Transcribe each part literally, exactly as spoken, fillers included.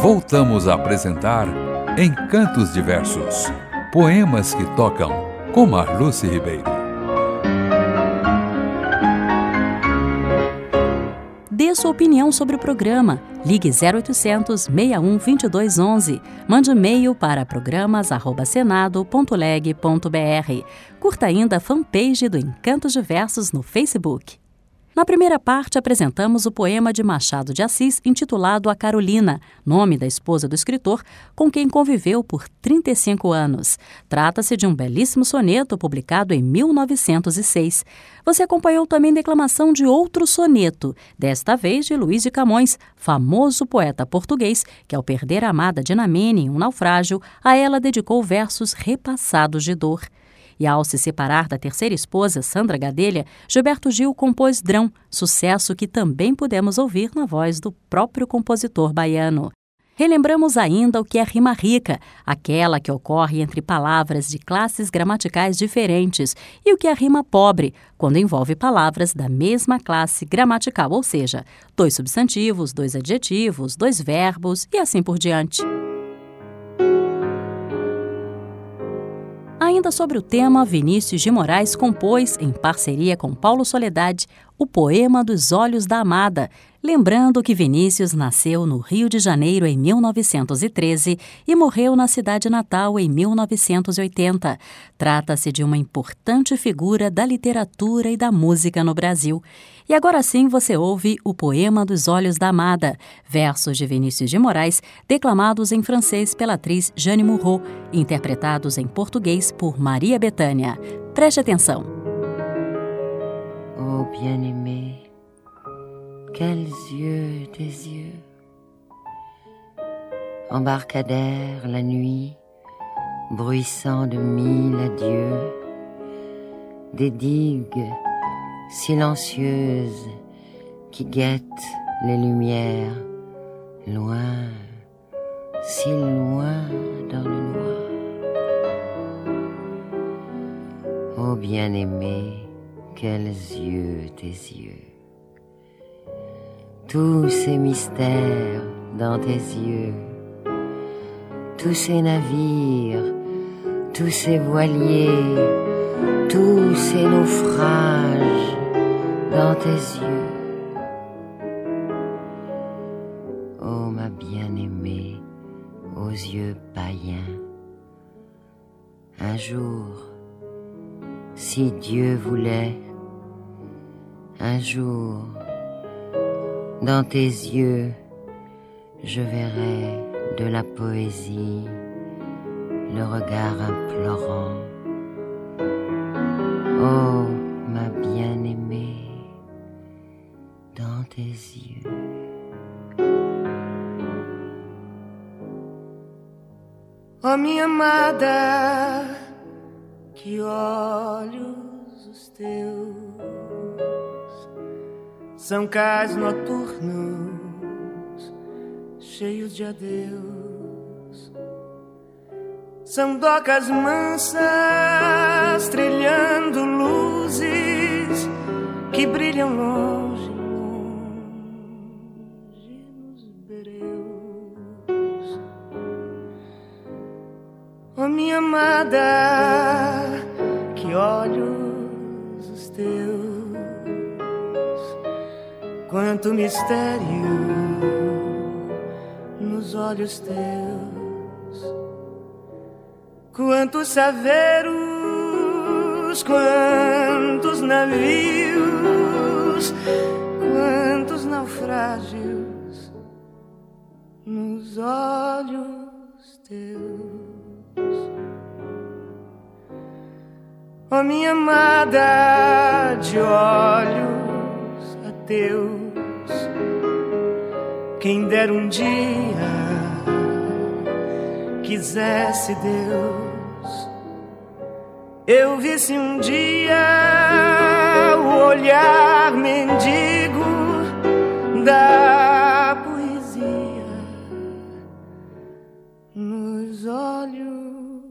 voltamos a apresentar Encantos Diversos, poemas que tocam, com Marluce Ribeiro. Dê sua opinião sobre o programa. Ligue zero oitocentos, seis um, dois dois um um. Mande e-mail para programas arroba senado ponto leg ponto br. Curta ainda a fanpage do Encantos Diversos no Facebook. Na primeira parte, apresentamos o poema de Machado de Assis intitulado A Carolina, nome da esposa do escritor, com quem conviveu por trinta e cinco anos. Trata-se de um belíssimo soneto publicado em mil novecentos e seis. Você acompanhou também a declamação de outro soneto, desta vez de Luís de Camões, famoso poeta português, que ao perder a amada Dinamene em um naufrágio, a ela dedicou versos repassados de dor. E ao se separar da terceira esposa, Sandra Gadelha, Gilberto Gil compôs Drão, sucesso que também pudemos ouvir na voz do próprio compositor baiano. Relembramos ainda o que é rima rica, aquela que ocorre entre palavras de classes gramaticais diferentes, e o que é rima pobre, quando envolve palavras da mesma classe gramatical, ou seja, dois substantivos, dois adjetivos, dois verbos e assim por diante. Ainda sobre o tema, Vinícius de Moraes compôs, em parceria com Paulo Soledade, o poema dos Olhos da Amada, lembrando que Vinícius nasceu no Rio de Janeiro em mil novecentos e treze e morreu na cidade natal em mil novecentos e oitenta. Trata-se de uma importante figura da literatura e da música no Brasil. E agora sim você ouve o poema dos Olhos da Amada, versos de Vinícius de Moraes, declamados em francês pela atriz Jeanne Moreau, interpretados em português por Maria Bethânia. Preste atenção. Oh bien-aimé, quels yeux, tes yeux, embarcadère la nuit, bruissant de mille adieux, des digues silencieuses qui guettent les lumières, loin, si loin dans le noir. Oh bien-aimé, quels yeux, tes yeux, tous ces mystères dans tes yeux, tous ces navires, tous ces voiliers, tous ces naufrages dans tes yeux. Oh ma bien-aimée, aux yeux païens, un jour, si Dieu voulait, un jour, dans tes yeux, je verrai de la poésie, le regard implorant. Oh, ma bien-aimée, dans tes yeux. Oh, minha amada, que olhos os teus, são cais noturnos, cheios de adeus. São docas mansas, trilhando luzes que brilham longe, longe nos breus. Oh, minha amada, que olhos os teus, quanto mistério nos olhos teus. Quantos saveiros, quantos navios, quantos naufrágios nos olhos teus. Oh, minha amada, de olhos ateus, quem dera um dia quisesse Deus, eu visse um dia o olhar mendigo da poesia nos olhos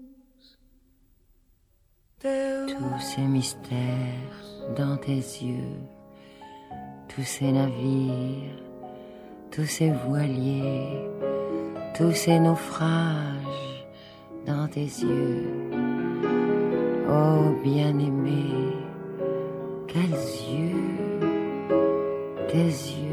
teus. Tous ces mystères dans tes yeux, tous ces navires, tous ces voiliers, tous ces naufrages dans tes yeux. Oh bien-aimé, quels yeux, tes yeux.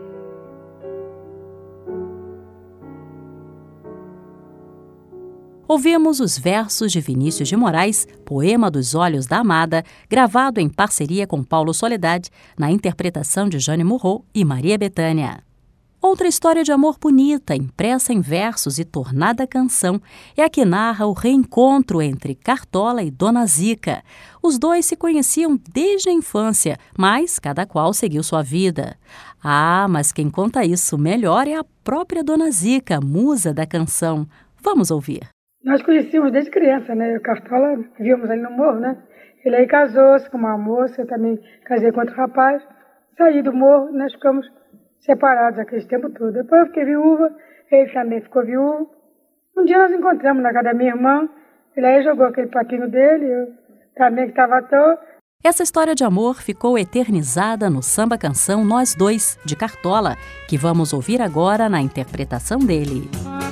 Ouvimos os versos de Vinícius de Moraes, Poema dos Olhos da Amada, gravado em parceria com Paulo Soledad, na interpretação de Jane Murro e Maria Bethânia. Outra história de amor bonita, impressa em versos e tornada canção, é a que narra o reencontro entre Cartola e Dona Zica. Os dois se conheciam desde a infância, mas cada qual seguiu sua vida. Ah, mas quem conta isso melhor é a própria Dona Zica, musa da canção. Vamos ouvir. Nós conhecíamos desde criança, né? O Cartola, víamos ali no morro, né? Ele aí casou-se com uma moça, eu também casei com outro rapaz. Saí do morro, nós ficamos separados aquele tempo todo. Depois eu fiquei viúva, ele também ficou viúvo. Um dia nós encontramos na casa da minha irmã, ele aí jogou aquele paquinho dele, eu também que estava à toa. Essa história de amor ficou eternizada no samba-canção Nós Dois, de Cartola, que vamos ouvir agora na interpretação dele.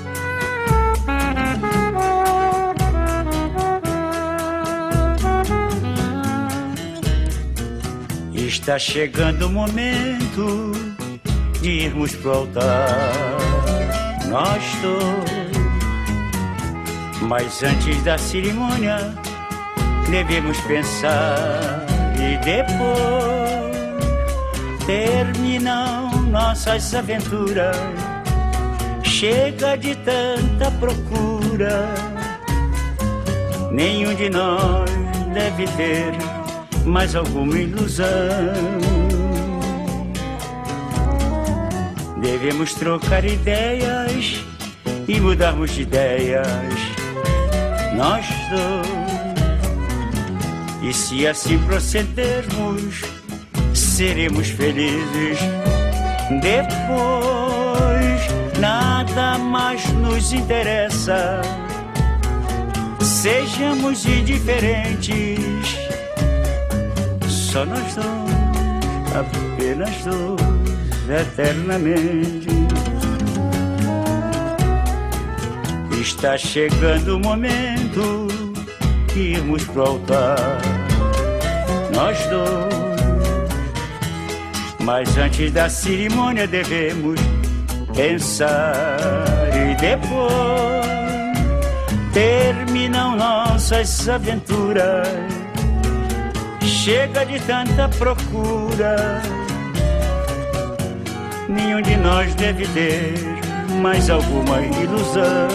Está chegando o momento de irmos pro altar, nós dois. Mas antes da cerimônia, devemos pensar e depois terminam nossas aventuras. Chega de tanta procura, nenhum de nós deve ter mais alguma ilusão. Devemos trocar ideias e mudarmos de ideias, nós dois. E se assim procedermos, seremos felizes. Depois, nada mais nos interessa. Sejamos indiferentes. Só nós dois, apenas dois, eternamente. Está chegando o momento de irmos pro altar, nós dois. Mas antes da cerimônia devemos pensar e depois terminam nossas aventuras. Chega de tanta procura, nenhum de nós deve ter mais alguma ilusão.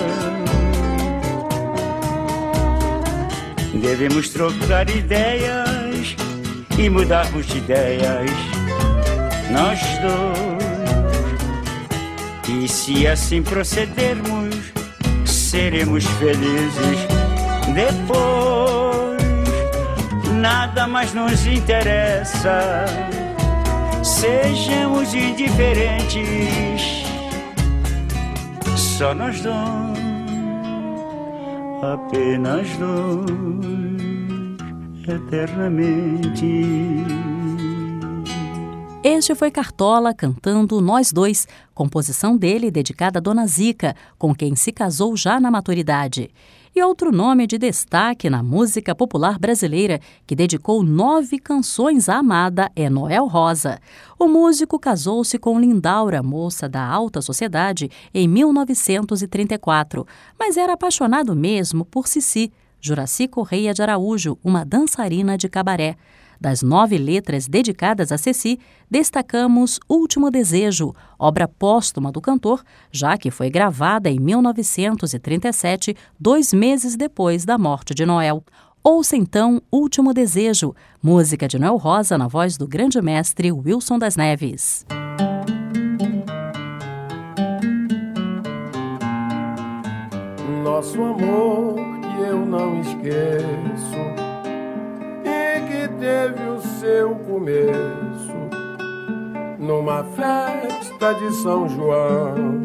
Devemos trocar ideias e mudarmos de ideias, nós dois. E se assim procedermos, seremos felizes. Depois, nada mais nos interessa. Sejamos indiferentes. Só nós dois, apenas dois, eternamente. Este foi Cartola cantando Nós Dois, composição dele dedicada a Dona Zica, com quem se casou já na maturidade. E outro nome de destaque na música popular brasileira, que dedicou nove canções à amada, é Noel Rosa. O músico casou-se com Lindaura, moça da alta sociedade, em mil novecentos e trinta e quatro, mas era apaixonado mesmo por Cici, Juraci Correia de Araújo, uma dançarina de cabaré. Das nove letras dedicadas a Ceci, destacamos Último Desejo, obra póstuma do cantor, já que foi gravada em mil novecentos e trinta e sete, dois meses depois da morte de Noel. Ouça então Último Desejo, música de Noel Rosa na voz do grande mestre Wilson das Neves. Nosso amor que eu não esqueço, que teve o seu começo numa festa de São João.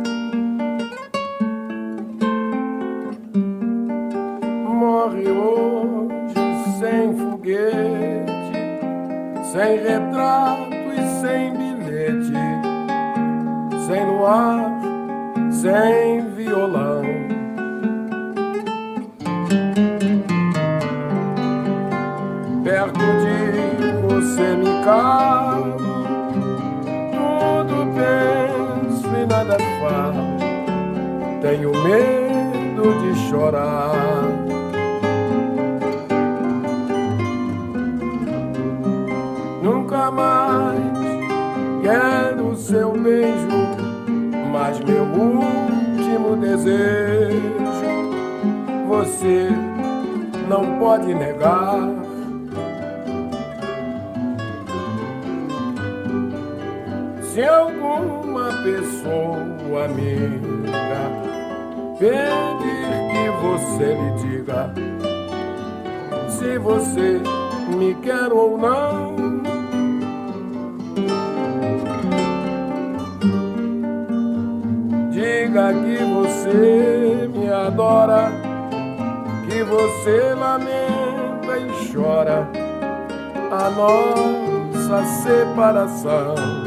Morre hoje sem foguete, sem retrato e sem bilhete, sem luar, sem violão. Perto de você me calo, tudo penso e nada falo. Tenho medo de chorar. Nunca mais quero seu beijo, mas meu último desejo você não pode negar. Se alguma pessoa amiga pedir que você lhe diga se você me quer ou não, diga que você me adora, que você lamenta e chora a nossa separação.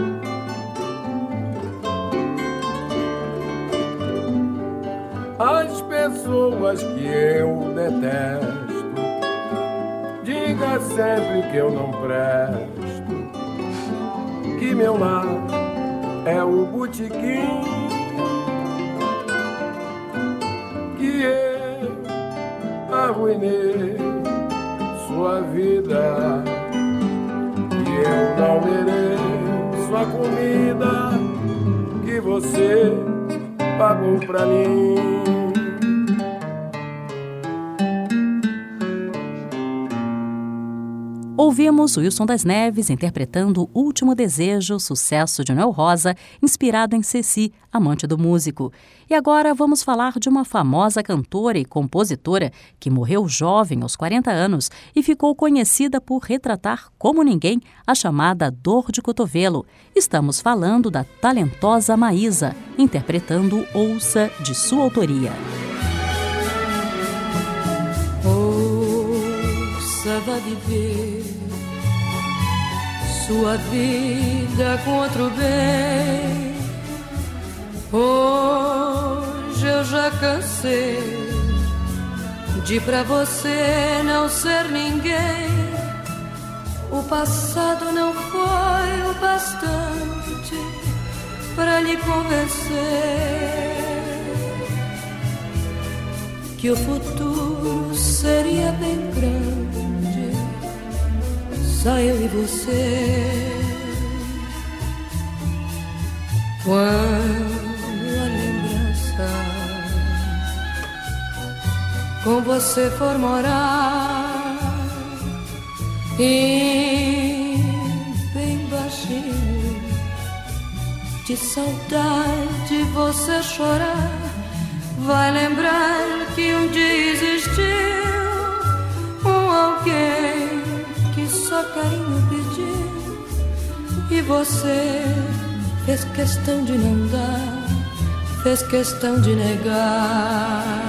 As pessoas que eu detesto, diga sempre que eu não presto, que meu lar é o botequim, que eu arruinei sua vida, que eu não mereço a comida que você pagou pra mim. Ouvimos Wilson das Neves interpretando O Último Desejo, sucesso de Noel Rosa, inspirado em Ceci, amante do músico. E agora vamos falar de uma famosa cantora e compositora que morreu jovem, aos quarenta anos, e ficou conhecida por retratar como ninguém a chamada dor de cotovelo. Estamos falando da talentosa Maísa, interpretando Ouça, de sua autoria. Ouça, vá viver sua vida com outro bem. Hoje eu já cansei de pra você não ser ninguém. O passado não foi o bastante pra lhe convencer que o futuro seria bem grande, só eu e você. Quando a lembrança com você for morar e bem baixinho de saudade você chorar, vai lembrar que um dia existiu um alguém que só carinho pediu e você fez questão de não dar, fez questão de negar.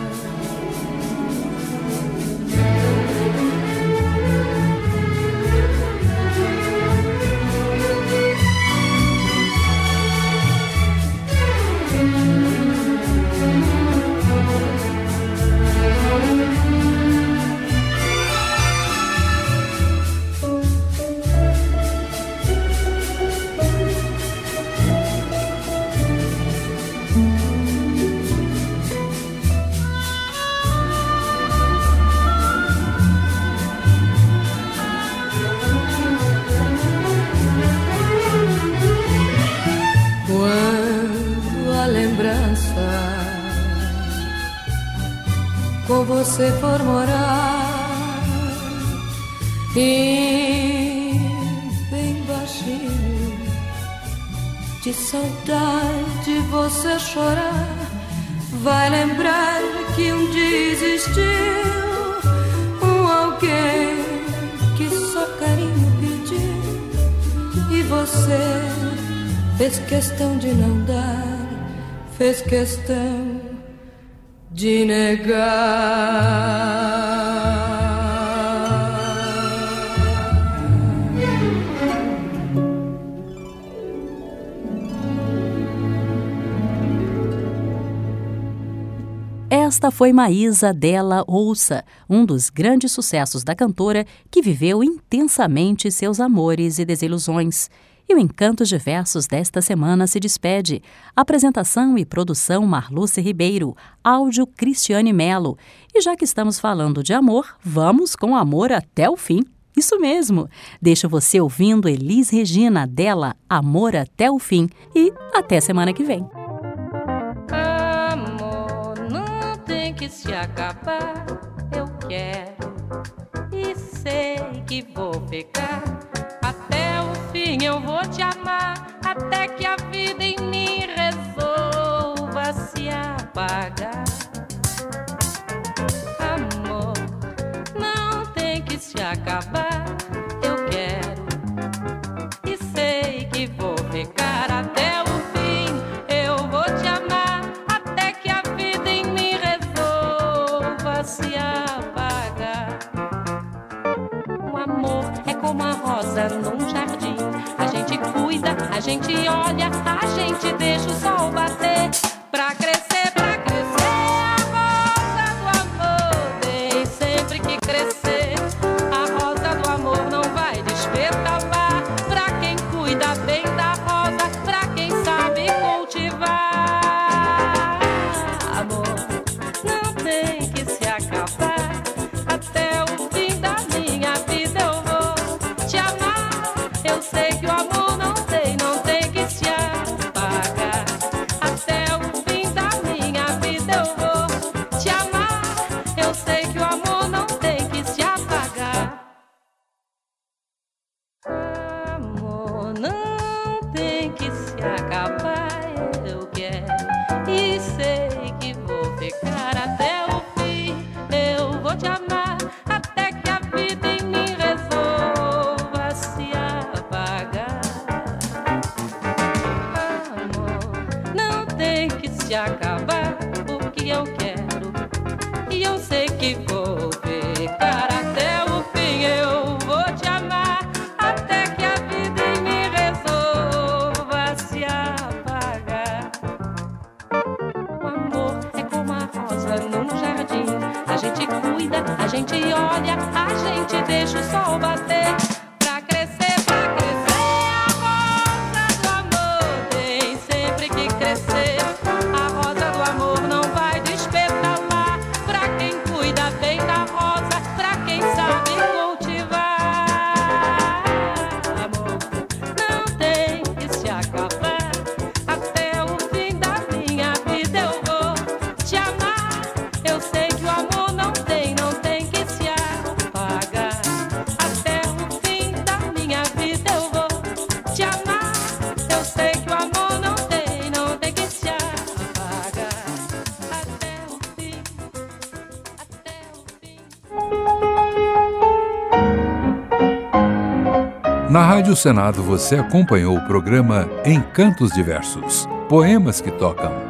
Com você for morar e bem baixinho de saudade você chorar, vai lembrar que um dia existiu um alguém que só carinho pediu e você fez questão de não dar, fez questão de negar. Esta foi Maísa Della Ouça, um dos grandes sucessos da cantora que viveu intensamente seus amores e desilusões. E o Encantos de Versos desta semana se despede. Apresentação e produção Marluce Ribeiro, áudio Cristiane Melo. E já que estamos falando de amor, vamos com amor até o fim. Isso mesmo! Deixo você ouvindo Elis Regina, dela Amor até o Fim. E até semana que vem. Amor não tem que se acabar, eu quero e sei que vou ficar. Até o fim eu vou te amar, até que a vida em mim resolva se apagar. Amor não tem que se acabar, eu quero e sei que vou ficar. Até o fim eu vou te amar, até que a vida em mim resolva se apagar. O amor é como a rosa num jardim, a gente cuida, a gente olha, a gente deixa o sol bater pra crescer, pra crescer. A rosa do amor tem sempre que crescer, a rosa do amor não vai despertar. Pra quem cuida bem da rosa, pra quem sabe cultivar. Amor não tem que se acabar, até o fim da minha vida eu vou te amar. Eu sei que o amor não tem, não tem que se apagar. Até o fim da minha vida eu vou te amar. Eu sei que o amor não tem que se apagar. Amor não tem que se acabar, eu quero e sei que vou ficar. Até o fim eu vou te amar, até que a vida em mim resolva se apagar. Amor não tem que se acabar, porque eu quero e eu sei que vou ficar. Até o fim eu vou te amar, até que a vida em mim resolva se apagar. O amor é como a rosa num jardim, a gente cuida, a gente olha, a gente deixa o sol bater pra crescer, pra crescer. A rosa do amor tem sempre que crescer, a rosa do amor não vai despertar. Pra quem cuida bem da rosa, pra quem sabe cultivar. Amor não tem que se acabar, até o fim da minha vida eu vou te amar. Eu sei que o amor não tem, não tem que se apagar. Até o fim da minha vida eu vou te amar. Eu sei que o amor não tem, não tem que se apagar. Até o fim, até o fim. Na Rádio Senado você acompanhou o programa Encantos Diversos, poemas que tocam.